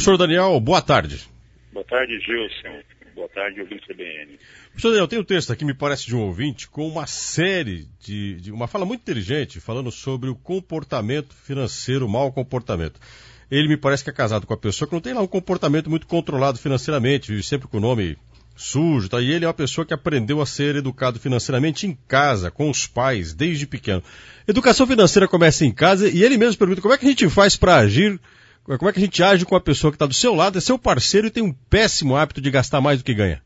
Professor Daniel, boa tarde. Boa tarde, Gilson. Boa tarde, ouvinte CBN. Professor Daniel, tem um texto aqui, me parece, de um ouvinte, com uma série de uma fala muito inteligente, falando sobre o comportamento financeiro, o mau comportamento. Ele me parece que é casado com a pessoa que não tem lá um comportamento muito controlado financeiramente, vive sempre com o nome sujo, tá? E ele é uma pessoa que aprendeu a ser educado financeiramente em casa, com os pais, desde pequeno. Educação financeira começa em casa e ele mesmo pergunta como é que a gente faz para agir, como é que a gente age com a pessoa que está do seu lado, é seu parceiro e tem um péssimo hábito de gastar mais do que ganha.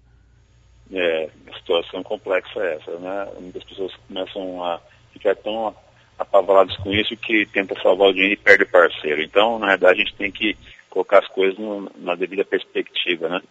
A situação complexa é essa, né? Muitas pessoas começam a ficar tão apavoradas com isso que tenta salvar o dinheiro e perde o parceiro. Então, na verdade, a gente tem que colocar as coisas na devida perspectiva, né?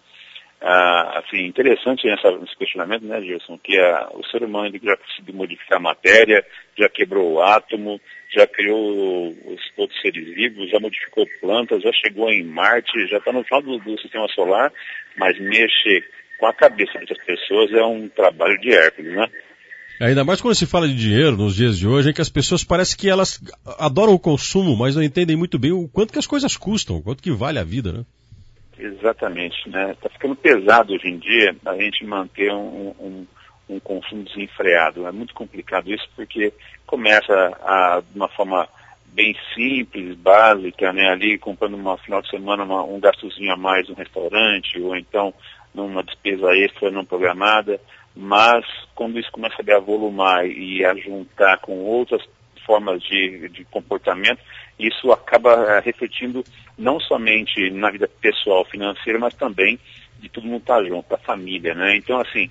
Assim, interessante nesse questionamento, né, Gilson, que o ser humano já conseguiu modificar a matéria, já quebrou o átomo, já criou os outros seres vivos, já modificou plantas, já chegou em Marte, já está no final do sistema solar, mas mexer com a cabeça das pessoas é um trabalho de Hércules, né? Ainda mais quando se fala de dinheiro nos dias de hoje, em que as pessoas parece que elas adoram o consumo, mas não entendem muito bem o quanto que as coisas custam, o quanto que vale a vida, né? Exatamente, né? Está ficando pesado hoje em dia a gente manter um consumo desenfreado. É muito complicado isso porque começa de uma forma bem simples, básica, né? Ali comprando no final de semana um gastozinho a mais no restaurante ou então numa despesa extra não programada, mas quando isso começa a avolumar e a juntar com outras formas de comportamento, isso acaba refletindo não somente na vida pessoal, financeira, mas também de todo mundo estar junto, da família, né? Então, assim,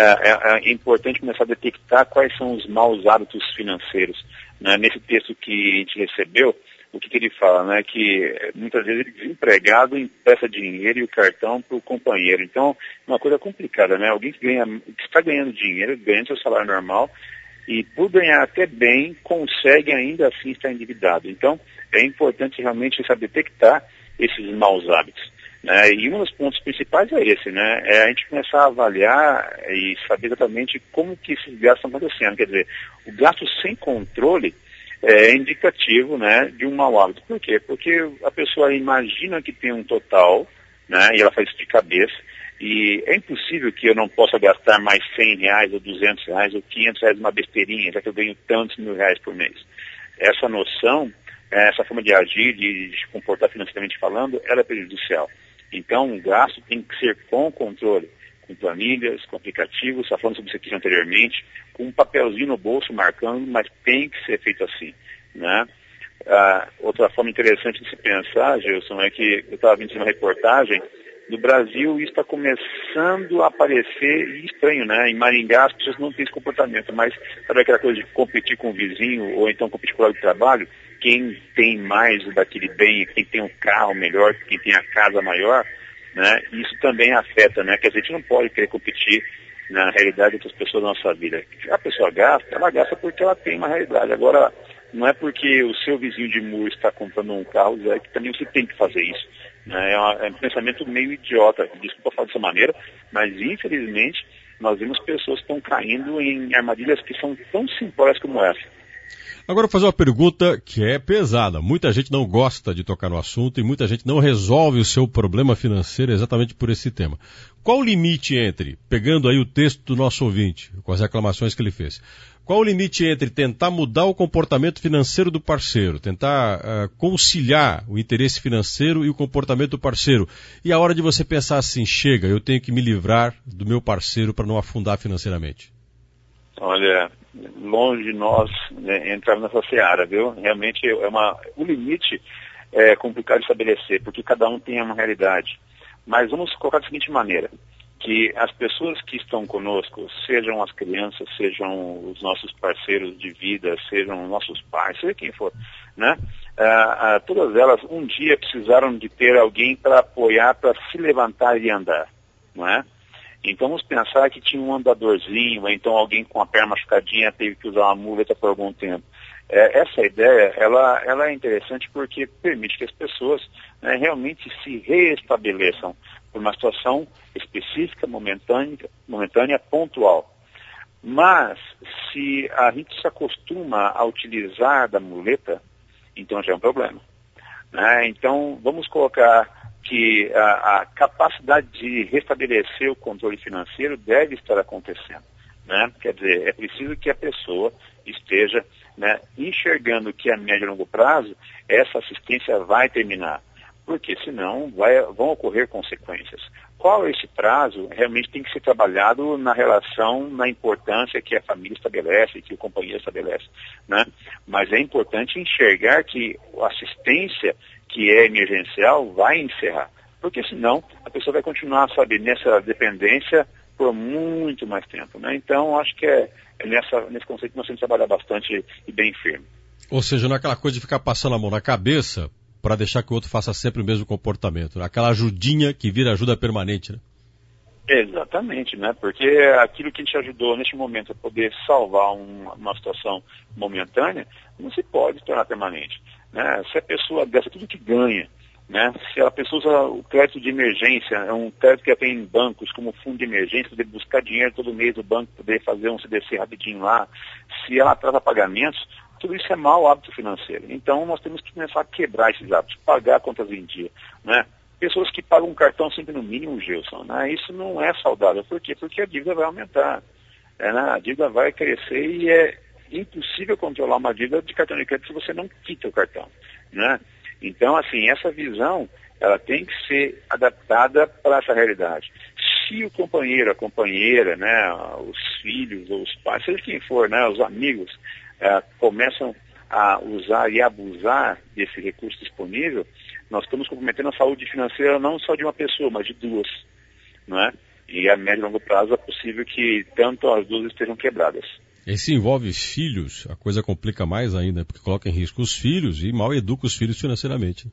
é importante começar a detectar quais são os maus hábitos financeiros, né? Nesse texto que a gente recebeu, o que ele fala, né? Que muitas vezes ele desempregado empresta dinheiro e o cartão para o companheiro. Então, uma coisa complicada, né? Alguém que está ganhando dinheiro, ganha seu salário normal, e por ganhar até bem, consegue ainda assim estar endividado. Então, é importante realmente saber detectar esses maus hábitos, né? E um dos pontos principais é esse, né? É a gente começar a avaliar e saber exatamente como que esses gastos estão acontecendo. Quer dizer, o gasto sem controle é indicativo, né, de um mau hábito. Por quê? Porque a pessoa imagina que tem um total, né, e ela faz isso de cabeça, e é impossível que eu não possa gastar mais R$100 ou R$200 ou R$500 numa besteirinha, já que eu ganho tantos R$1.000 por mês. Essa noção, essa forma de agir, de se comportar financeiramente falando, ela é prejudicial. Então, o gasto tem que ser com controle, com planilhas, com aplicativos, está falando sobre isso aqui anteriormente, com um papelzinho no bolso marcando, mas tem que ser feito assim, né? Outra forma interessante de se pensar, Gilson, é que eu estava vendo uma reportagem. No Brasil, isso está começando a aparecer estranho, né? Em Maringá, as pessoas não têm esse comportamento, mas sabe aquela coisa de competir com o vizinho ou então competir com o lado de trabalho? Quem tem mais daquele bem, quem tem um carro melhor, quem tem a casa maior, né? Isso também afeta, né? Quer dizer, a gente não pode querer competir na realidade das pessoas da nossa vida. A pessoa gasta, ela gasta porque ela tem uma realidade. Agora, não é porque o seu vizinho de muro está comprando um carro, é que também você tem que fazer isso. É um pensamento meio idiota, desculpa falar dessa maneira, mas infelizmente nós vemos pessoas que estão caindo em armadilhas que são tão simbólicas como essa. Agora eu vou fazer uma pergunta que é pesada. Muita gente não gosta de tocar no assunto e muita gente não resolve o seu problema financeiro exatamente por esse tema. Qual o limite entre, pegando aí o texto do nosso ouvinte, com as reclamações que ele fez, qual o limite entre tentar mudar o comportamento financeiro do parceiro, tentar conciliar o interesse financeiro e o comportamento do parceiro, e a hora de você pensar assim, chega, eu tenho que me livrar do meu parceiro para não afundar financeiramente? Olha, longe de nós entrarmos nessa seara, viu? Realmente o limite é complicado de estabelecer, porque cada um tem uma realidade. Mas vamos colocar da seguinte maneira, que as pessoas que estão conosco, sejam as crianças, sejam os nossos parceiros de vida, sejam nossos pais, seja quem for, né? Todas elas um dia precisaram de ter alguém para apoiar, para se levantar e andar, não é? Então vamos pensar que tinha um andadorzinho, ou então alguém com a perna machucadinha teve que usar uma muleta por algum tempo. Essa ideia, ela é interessante porque permite que as pessoas realmente se reestabeleçam por uma situação específica, momentânea, pontual. Mas, se a gente se acostuma a utilizar da muleta, então já é um problema, né? Então, vamos colocar que a capacidade de restabelecer o controle financeiro deve estar acontecendo, né? Quer dizer, é preciso que a pessoa esteja, né, enxergando que a médio e longo prazo essa assistência vai terminar, porque senão vão ocorrer consequências. Qual é esse prazo? Realmente tem que ser trabalhado na relação, na importância que a família estabelece, que o companheiro estabelece, né? Mas é importante enxergar que a assistência que é emergencial vai encerrar, porque senão a pessoa vai continuar, sabe, nessa dependência por muito mais tempo, né? Então, acho que é nesse conceito que nós temos que trabalhar bastante e bem firme. Ou seja, não é aquela coisa de ficar passando a mão na cabeça para deixar que o outro faça sempre o mesmo comportamento, né? Aquela ajudinha que vira ajuda permanente, né? Exatamente, né? Porque aquilo que te ajudou neste momento a poder salvar uma situação momentânea, não se pode tornar permanente, né? Se a pessoa gasta tudo que ganha, né? Se a pessoa usa o crédito de emergência, é um crédito que tem em bancos como fundo de emergência, poder buscar dinheiro todo mês do banco, poder fazer um CDC rapidinho lá, se ela atrasa pagamentos, tudo isso é mau hábito financeiro. Então nós temos que começar a quebrar esses hábitos, pagar contas em dia, né? Pessoas que pagam um cartão sempre no mínimo, Gilson, né? Isso não é saudável. Por quê? Porque a dívida vai aumentar, né? A dívida vai crescer e é impossível controlar uma dívida de cartão de crédito se você não quita o cartão, né? Então, assim, essa visão, ela tem que ser adaptada para essa realidade. Se o companheiro, a companheira, né, os filhos ou os pais, seja quem for, né, os amigos, começam a usar e abusar desse recurso disponível, nós estamos comprometendo a saúde financeira não só de uma pessoa, mas de duas, né? E a médio e longo prazo é possível que tanto as duas estejam quebradas. E se envolve filhos, a coisa complica mais ainda, porque coloca em risco os filhos e mal educa os filhos financeiramente.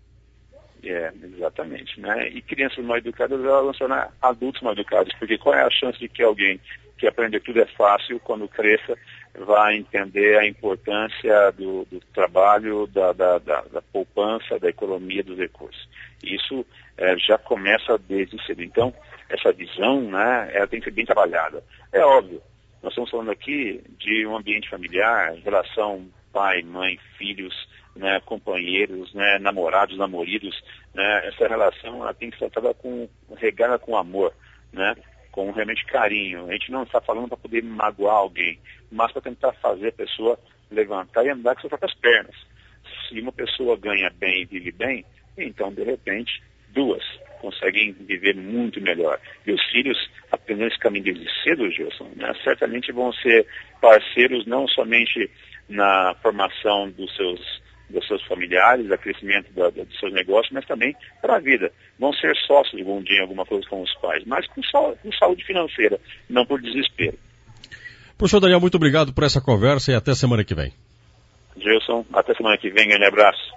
Exatamente, né? E crianças mal educadas, elas vão se tornar adultos mal educados, porque qual é a chance de que alguém que aprende tudo é fácil, quando cresça, vai entender a importância do trabalho, da poupança, da economia dos recursos. Isso já começa desde cedo. Então, essa visão, né, ela tem que ser bem trabalhada. É óbvio, nós estamos falando aqui de um ambiente familiar, relação pai, mãe, filhos, né, companheiros, né, namorados, namoridos, né, essa relação ela tem que ser tratada regada com amor, né, com realmente carinho. A gente não está falando para poder magoar alguém, mas para tentar fazer a pessoa levantar e andar com suas próprias pernas. Se uma pessoa ganha bem e vive bem, então, de repente, duas conseguem viver muito melhor. E os filhos, aprendendo esse caminho desde cedo, Gilson, né, certamente vão ser parceiros não somente na formação dos seus familiares, a crescimento dos seus negócios, mas também para a vida. Vão ser sócios algum dia, alguma coisa com os pais, mas com saúde financeira, não por desespero. Professor Daniel, muito obrigado por essa conversa e até semana que vem. Gilson, até semana que vem, grande abraço.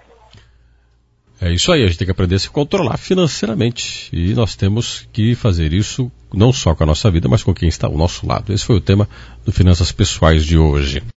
É isso aí, a gente tem que aprender a se controlar financeiramente e nós temos que fazer isso não só com a nossa vida, mas com quem está ao nosso lado. Esse foi o tema do Finanças Pessoais de hoje.